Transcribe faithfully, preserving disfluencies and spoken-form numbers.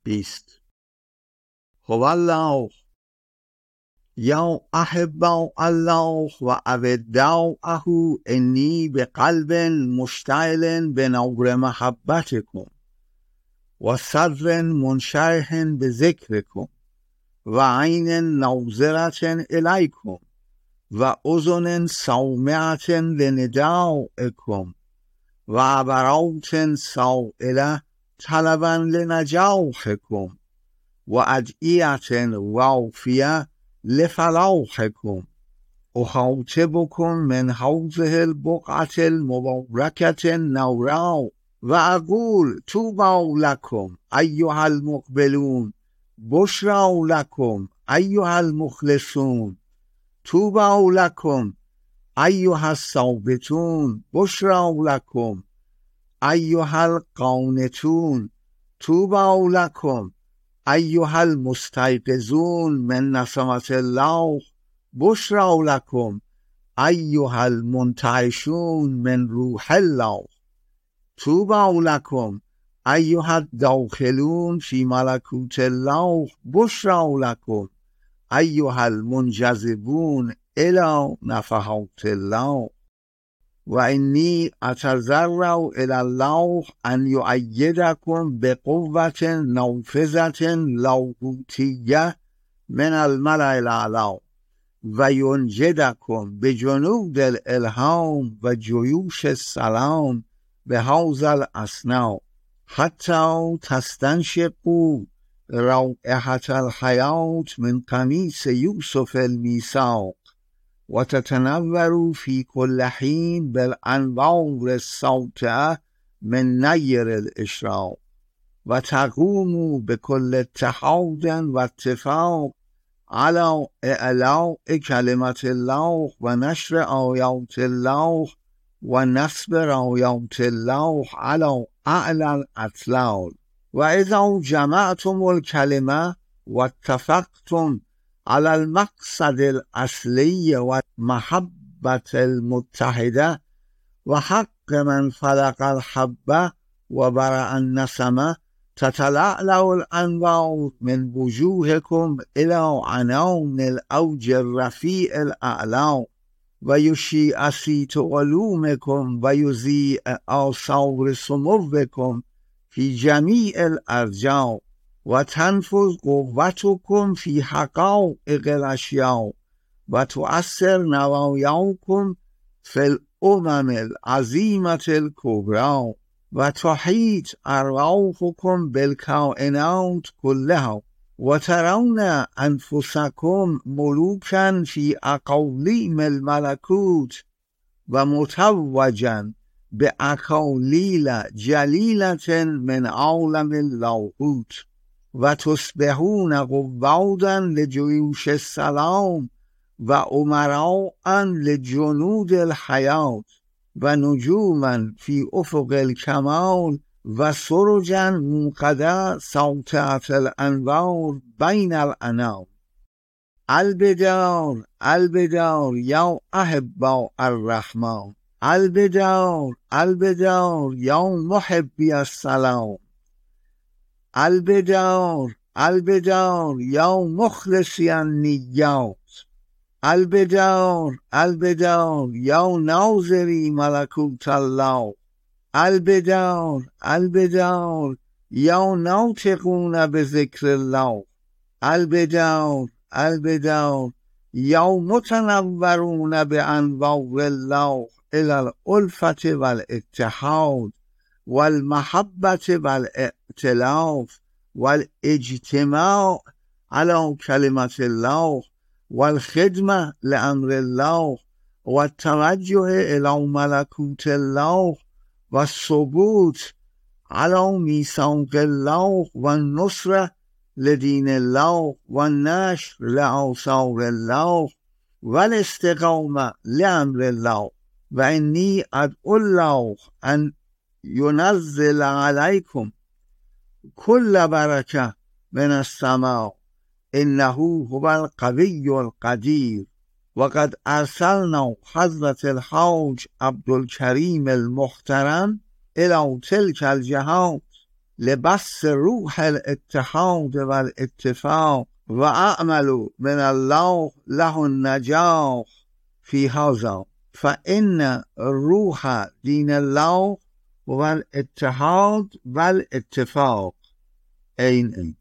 بیست. هو الله یا احباء الله و اوداعه انی بقلب مشتعل بنور محبتکم و صدر منشرح بذکرکم و عین ناظرة الیکم و اذن سامعة لنداءکم و عبرات سائلة طلبا لنجاحکم و ادعیة وافیة لفلاحکم. اخاطبکم من هذه البقعة المباركة النوراء و اقول طوبی لکم ایها المقبلون، بشری لکم ایها المخلصون، طوبی لکم ایها الثابتون، بشری لکم ایها القانتون، طوبی لکم ایها المستيقظون من نسمة الله، بشری لکم ایها المنتعشون من روح الله، طوبی لکم ایها الداخلون فی ملکوت الله، بشری لکم ایها المنجذبون الی نفحات الله. و انی اتضرع الی الله ان یؤیدکم بقوة نافذة لاهوتیة من الملأ الاعلی و ینجدکم بجنود الالهام و جیوش السلام بهذا الاثناء حتی تستنشقوا رائحة الحیاة من قمیص یوسف المیثاق و تتنوروا فی کل حین بالانوار الساطعة من نیر الاشراق و تقوموا بكل اتحاد و اتفاق على اعلاء کلمة الله و نشر آیات الله و نصب رایات الله على اعلی الاطلال. و اذا جمعتم الکلمه و اتفقتم على المقصد الاصلی و محبت المتحده و حق من فلق الحبه و برأ النسمه تتلألأ الانوار من وجوهكم الى عنان الاوج الرفیع الاعلی و یشیع صیت علومکم و یضیء آثار سموکم فی جمیع الارجاء و تنفذ قوتکم فی حقائق الاشیاء و تؤثر نوایاکم فی الامم العظیمة الکبری و تحیط ارواحکم بالکائنات کلها و ترون انفسکم ملوکا فی اقالیم الملکوت و متوجا باکالیل جلیلة من عالم اللاهوت و تصبحون قوادا لجیوش السلام و امراء لجنود الحیاة و نجوما فی افق الکمال و سرجا موقدا ساطعة الانوار بین الانام. البدار البدار یا احباء الرحمن، البدار البدار یا محبی السلام، البدار البدار یا مخلصی النیات، البدار البدار یا ناظری ملکوت الله، البدار البدار یا ناطقون بذکر الله، البدار البدار یا متنورون بانوار الله الى الالفة والاتحاد والمحبة والائتلاف والاجتماع على كلمة الله والخدمة لأمر الله والتوجه إلى ملكوت الله والثبوت على ميثاق الله والنصرة لدين الله والنشر لآثار الله والاستقامة لأمر الله. وإني أدعو الله أن ينزل عليكم كل بركة من السماء إنه هو القوي القدير. وقد أرسلنا حضرة الحاج عبد الكريم المحترم إلى تلك الجهات لبس روح الاتحاد والاتفاق وأعمل من الله له النجاح في هذا فإن روح دين الله والاتحاد والاتفاق عین